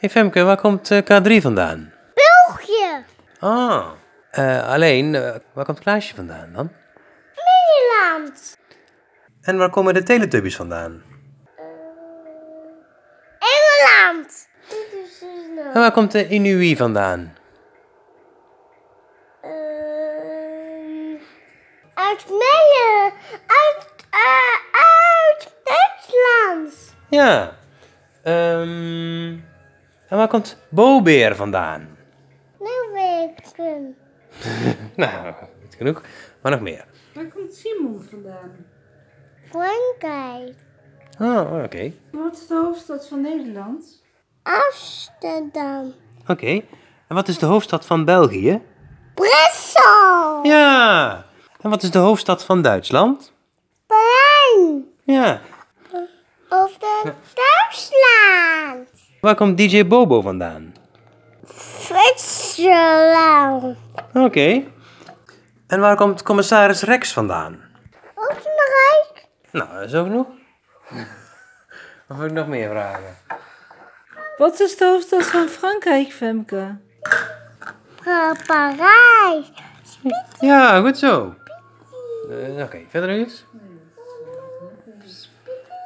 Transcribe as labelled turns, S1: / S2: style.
S1: Hey Femke, waar komt K3 vandaan?
S2: België.
S1: Ah, alleen, waar komt Klaasje vandaan dan?
S2: Nederland.
S1: En waar komen de Teletubbies vandaan?
S2: Engeland.
S1: En waar komt de Inui vandaan?
S2: Uit Meijen. Uit Duitsland.
S1: Ja. En waar komt Bobeer vandaan?
S2: Nou weet ik het.
S1: Nou, goed genoeg. Maar nog meer.
S3: Waar komt Simon vandaan?
S2: Frankrijk.
S1: Oh, oké.
S3: Wat is de hoofdstad van Nederland?
S2: Amsterdam.
S1: Oké. En wat is de hoofdstad van België?
S2: Brussel.
S1: Ja. En wat is de hoofdstad van Duitsland?
S2: Berlijn.
S1: Ja.
S2: Of de Duitsland.
S1: Waar komt DJ Bobo vandaan?
S2: Zwitserland.
S1: Oké. En waar komt commissaris Rex vandaan?
S2: Oostenrijk.
S1: Nou, dat is ook genoeg. Of heb ik nog meer vragen?
S3: Wat is de hoofdstad van Frankrijk, Femke?
S2: Parijs.
S1: Ja, goed zo. Oké, verder nog iets?